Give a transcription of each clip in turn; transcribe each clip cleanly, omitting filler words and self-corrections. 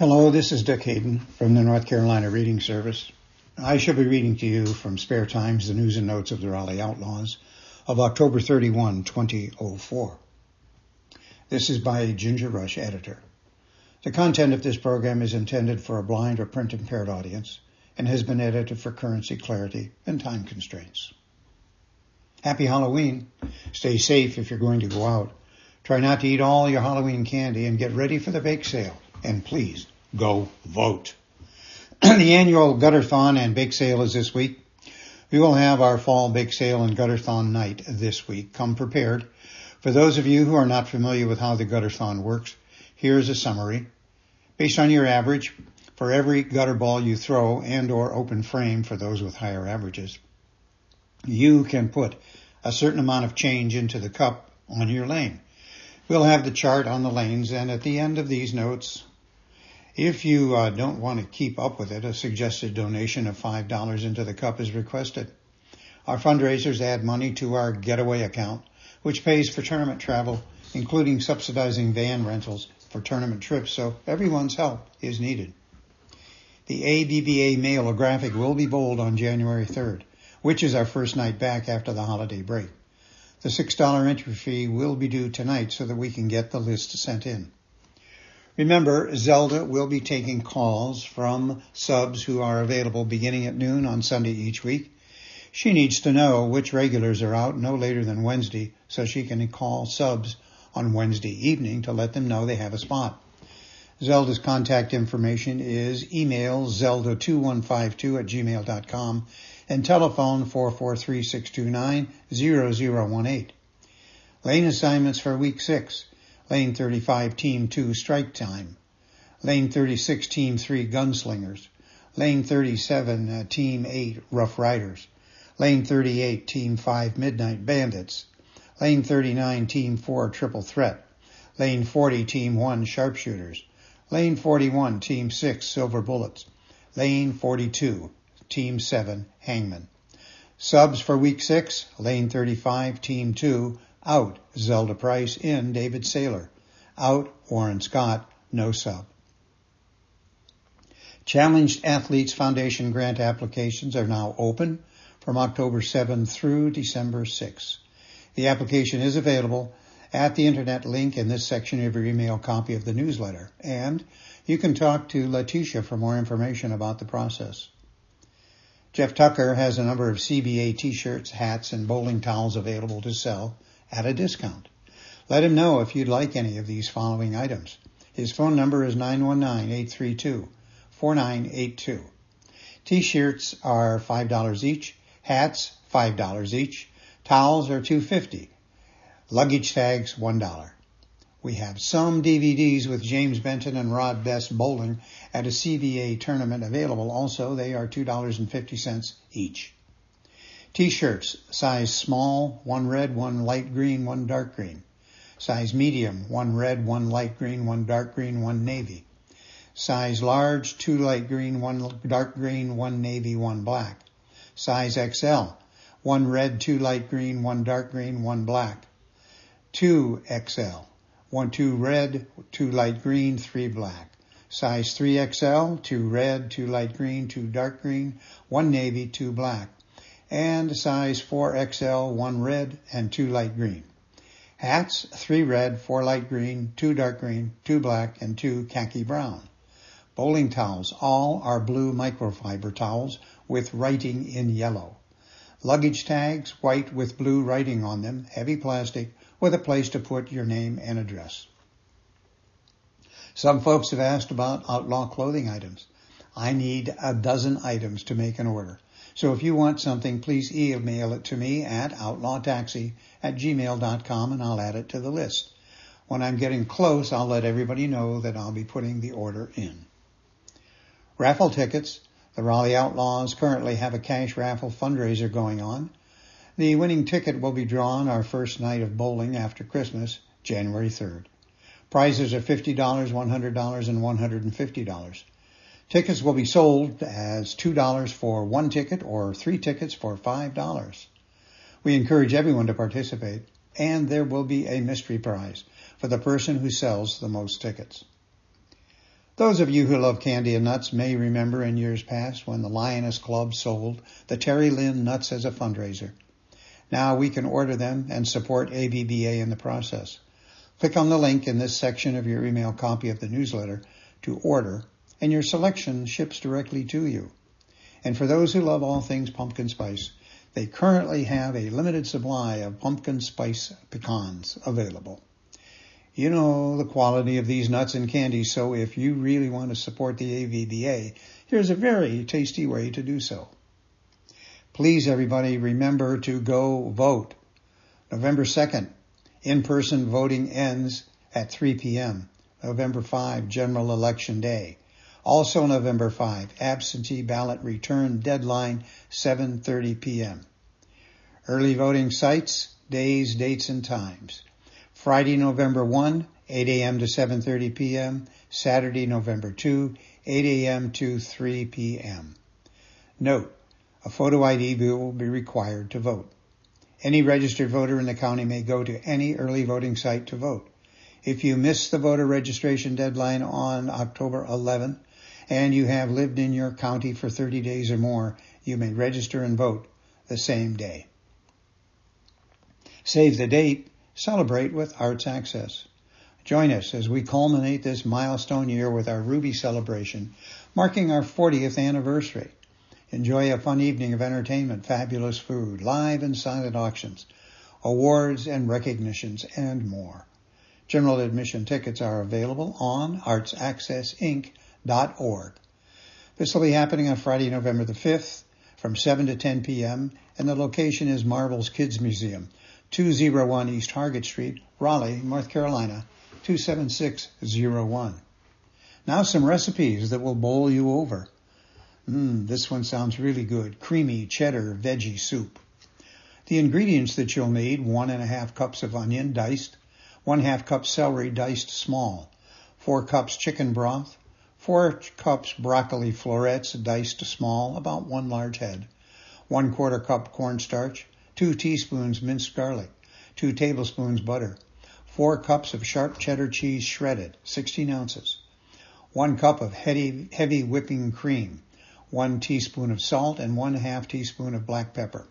Hello, this is Dick Hayden from the North Carolina Reading Service. I shall be reading to you from Spare Times, the news and notes of the Raleigh Outlaws of October 31, 2004. This is by a Ginger Rush editor. The content of this program is intended for a blind or print-impaired audience and has been edited for currency clarity and time constraints. Happy Halloween. Stay safe if you're going to go out. Try not to eat all your Halloween candy and get ready for the bake sale. And please, go vote. The annual Gutterthon and Bake Sale is this week. We will have our Fall Bake Sale and Gutterthon night this week. Come prepared. For those of you who are not familiar with how the Gutterthon works, here's a summary. Based on your average, for every gutter ball you throw and or open frame for those with higher averages, you can put a certain amount of change into the cup on your lane. We'll have the chart on the lanes, and at the end of these notes, if you don't want to keep up with it, a suggested donation of $5 into the cup is requested. Our fundraisers add money to our getaway account, which pays for tournament travel, including subsidizing van rentals for tournament trips, so everyone's help is needed. The ABBA Mail graphic will be bowled on January 3rd, which is our first night back after the holiday break. The $6 entry fee will be due tonight so that we can get the list sent in. Remember, Zelda will be taking calls from subs who are available beginning at noon on Sunday each week. She needs to know which regulars are out no later than Wednesday so she can call subs on Wednesday evening to let them know they have a spot. Zelda's contact information is email zelda2152@gmail.com and telephone 443-629-0018. Lane assignments for week 6. Lane 35, Team 2, Strike Time. Lane 36, Team 3, Gunslingers. Lane 37, Team 8, Rough Riders. Lane 38, Team 5, Midnight Bandits. Lane 39, Team 4, Triple Threat. Lane 40, Team 1, Sharpshooters. Lane 41, Team 6, Silver Bullets. Lane 42, Team 7, Hangman. Subs for week 6, Lane 35, Team 2, out, Zelda Price, in, David Saylor. Out, Warren Scott, no sub. Challenged Athletes Foundation grant applications are now open from October 7 through December 6. The application is available at the internet link in this section of your email copy of the newsletter, and you can talk to Letitia for more information about the process. Jeff Tucker has a number of CBA t-shirts, hats, and bowling towels available to sell at a discount. Let him know if you'd like any of these following items. His phone number is 919-832-4982. T-shirts are $5 each. Hats, $5 each. Towels are $2.50. Luggage tags, $1. We have some DVDs with James Benton and Rod Best bowling at a CBA tournament available. Also, they are $2.50 each. T-shirts, size small, 1 red, 1 light green, 1 dark green. Size medium, 1 red, 1 light green, 1 dark green, 1 navy. Size large, 2 light green, 1 dark green, 1 navy, 1 black. Size XL, 1 red, 2 light green, 1 dark green, 1 black. 2 XL, 2 red, 2 light green, 3 black. Size 3XL, 2 red, 2 light green, 2 dark green, 1 navy, 2 black. And size 4XL, 1 red and 2 light green. Hats, 3 red, 4 light green, 2 dark green, 2 black, and 2 khaki brown. Bowling towels, all are blue microfiber towels with writing in yellow. Luggage tags, white with blue writing on them, heavy plastic, with a place to put your name and address. Some folks have asked about outlaw clothing items. I need a dozen items to make an order. So if you want something, please email it to me at outlawtaxi@gmail.com and I'll add it to the list. When I'm getting close, I'll let everybody know that I'll be putting the order in. Raffle tickets. The Raleigh Outlaws currently have a cash raffle fundraiser going on. The winning ticket will be drawn our first night of bowling after Christmas, January 3rd. Prizes are $50, $100, and $150. Tickets will be sold as $2 for 1 ticket or 3 tickets for $5. We encourage everyone to participate, and there will be a mystery prize for the person who sells the most tickets. Those of you who love candy and nuts may remember in years past when the Lioness Club sold the Terry Lynn nuts as a fundraiser. Now we can order them and support ABBA in the process. Click on the link in this section of your email copy of the newsletter to order, and your selection ships directly to you. And for those who love all things pumpkin spice, they currently have a limited supply of pumpkin spice pecans available. You know the quality of these nuts and candies, so if you really want to support the AVBA, here's a very tasty way to do so. Please, everybody, remember to go vote. November 2nd, in-person voting ends at 3 p.m. November 5, General Election Day. Also November 5, absentee ballot return deadline, 7:30 p.m. Early voting sites, days, dates, and times. Friday, November 1, 8 a.m. to 7:30 p.m. Saturday, November 2, 8 a.m. to 3 p.m. Note, a photo ID will be required to vote. Any registered voter in the county may go to any early voting site to vote. If you miss the voter registration deadline on October 11th and you have lived in your county for 30 days or more, you may register and vote the same day. Save the date. Celebrate with Arts Access. Join us as we culminate this milestone year with our Ruby celebration, marking our 40th anniversary. Enjoy a fun evening of entertainment, fabulous food, live and silent auctions, awards and recognitions, and more. General admission tickets are available on artsaccessinc.org. This will be happening on Friday, November the 5th from 7 to 10 p.m., and the location is Marvel's Kids Museum, 201 East Hargett Street, Raleigh, North Carolina, 27601. Now some recipes that will bowl you over. This one sounds really good. Creamy cheddar veggie soup. The ingredients that you'll need: 1.5 cups of onion diced, 1/2 cup celery diced small, 4 cups chicken broth, 4 cups broccoli florets diced small, about 1 large head, 1/4 cup cornstarch, 2 teaspoons minced garlic, 2 tablespoons butter, 4 cups of sharp cheddar cheese shredded, 16 ounces, 1 cup of heavy whipping cream, 1 teaspoon of salt, and 1/2 teaspoon of black pepper.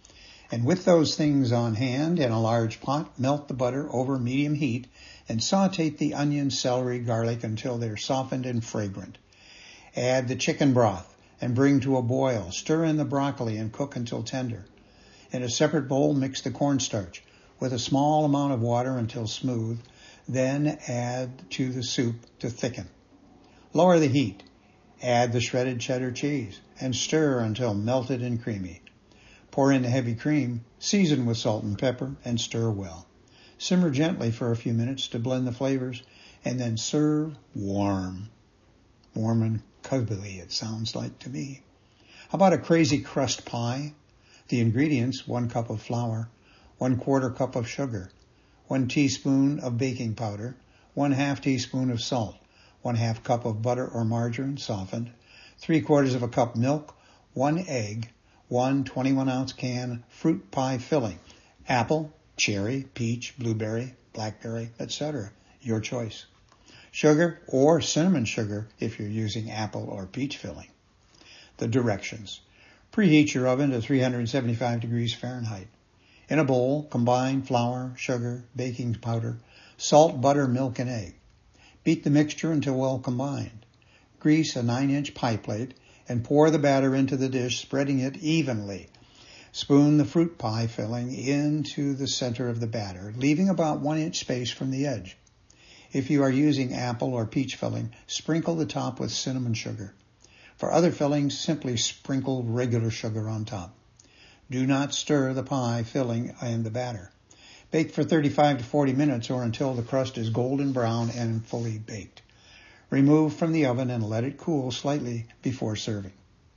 And with those things on hand in a large pot, melt the butter over medium heat and saute the onion, celery, garlic until they're softened and fragrant. Add the chicken broth and bring to a boil. Stir in the broccoli and cook until tender. In a separate bowl, mix the cornstarch with a small amount of water until smooth, then add to the soup to thicken. Lower the heat. Add the shredded cheddar cheese and stir until melted and creamy. Pour in the heavy cream, season with salt and pepper, and stir well. Simmer gently for a few minutes to blend the flavors, and then serve warm. Warm and cuddly, it sounds like to me. How about a crazy crust pie? The ingredients: 1 cup of flour, 1/4 cup of sugar, 1 teaspoon of baking powder, 1/2 teaspoon of salt, 1/2 cup of butter or margarine softened, 3/4 of a cup milk, 1 egg, 1 21-ounce can fruit pie filling, apple, cherry, peach, blueberry, blackberry, etc. Your choice. Sugar or cinnamon sugar if you're using apple or peach filling. The directions: preheat your oven to 375 degrees Fahrenheit. In a bowl, combine flour, sugar, baking powder, salt, butter, milk, and egg. Beat the mixture until well combined. Grease a 9-inch pie plate and pour the batter into the dish, spreading it evenly. Spoon the fruit pie filling into the center of the batter, leaving about 1-inch space from the edge. If you are using apple or peach filling, sprinkle the top with cinnamon sugar. For other fillings, simply sprinkle regular sugar on top. Do not stir the pie filling in the batter. Bake for 35 to 40 minutes or until the crust is golden brown and fully baked. Remove from the oven and let it cool slightly before serving.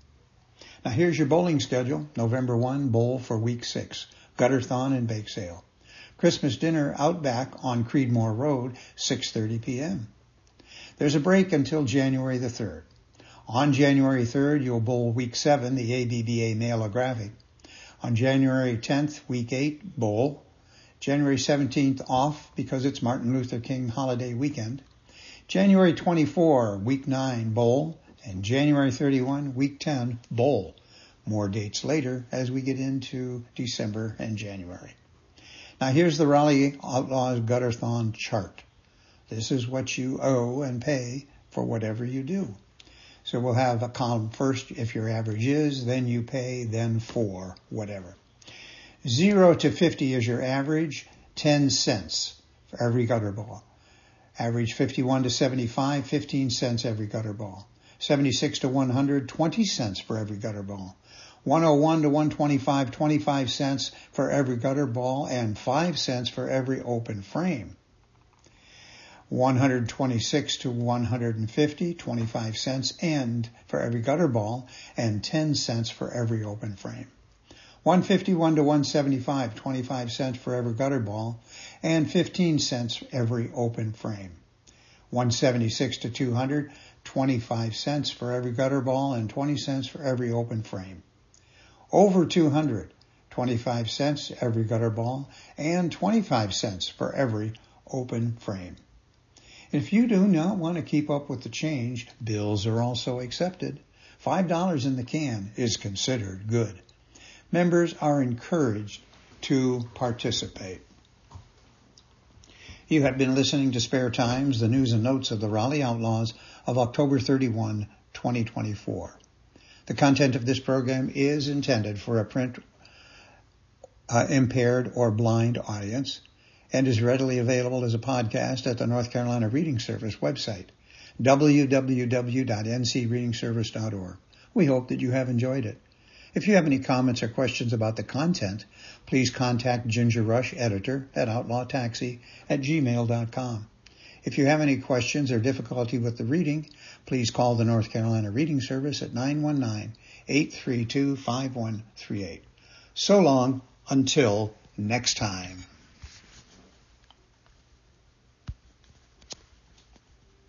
Now here's your bowling schedule. November 1, bowl for week 6, Gutterthon and Bake Sale. Christmas dinner out back on Creedmoor Road, 6:30 p.m. There's a break until January the 3rd. On January 3rd, you'll bowl week 7, the ABBA Mailographic. On January 10th, week 8, bowl. January 17th off because it's Martin Luther King holiday weekend. January 24, Week 9, Bowl, and January 31, Week 10, Bowl. More dates later as we get into December and January. Now here's the Raleigh Outlaws Gutter-thon chart. This is what you owe and pay for whatever you do. So we'll have a column first if your average is, then you pay, then for whatever. 0 to 50 is your average, 10 cents for every gutter ball. Average 51 to 75, 15 cents every gutter ball. 76 to 100, 20 cents for every gutter ball. 101 to 125, 25 cents for every gutter ball and 5 cents for every open frame. 126 to 150, 25 cents and for every gutter ball and 10 cents for every open frame. 151 to 175, 25 cents for every gutter ball and 15 cents every open frame. 176 to 200, 25 cents for every gutter ball and 20 cents for every open frame. Over 200, 25 cents every gutter ball and 25 cents for every open frame. If you do not want to keep up with the change, bills are also accepted. $5 in the can is considered good. Members are encouraged to participate. You have been listening to Spare Times, the news and notes of the Raleigh Outlaws of October 31, 2024. The content of this program is intended for a print impaired or blind audience and is readily available as a podcast at the North Carolina Reading Service website, www.ncreadingservice.org. We hope that you have enjoyed it. If you have any comments or questions about the content, please contact Ginger Rush, editor at outlawtaxi@gmail.com. If you have any questions or difficulty with the reading, please call the North Carolina Reading Service at 919-832-5138. So long until next time.